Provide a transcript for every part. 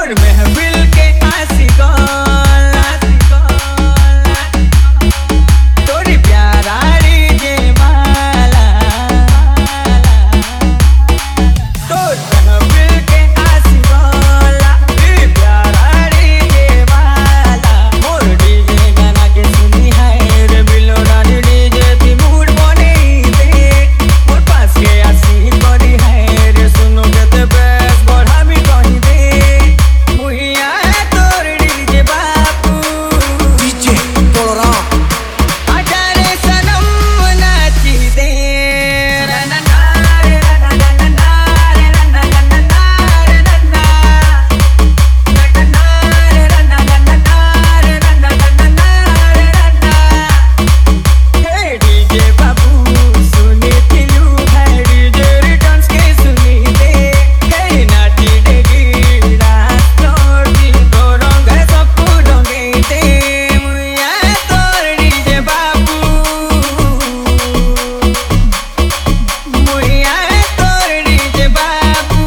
तोर महफिल के आशिका तोरी प्यारा रीजे वाला तोर महफिल के आशिका प्यारा रीजे वाला मोर डीजे गाना के सुनी है रे बिलोड़ा डीजे ती मूड बने दे मोर पास के आसी करी है रे सुनो के ते बेस बढ़ा भी कहीं दे मुहिया है तोर डीजे बापू DJ Colorado आजा रे सनम नाची दे रा ना ना रे ना ना ना ना रे ना ना ना ना रे ना ना रे ना ना ना रे ना ना ना रे ना ना हे डीजे बाबू सुनी तिलू है डीजे रिटर्न्स के सुनी दे हे नाची दे गिरा तोर दी तोरंग सब पुरंगे दे मुया तोर डीजे बाबू मुया तोर डीजे बाबू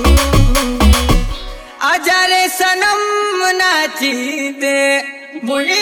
आजा रे सनम नाची दे मुया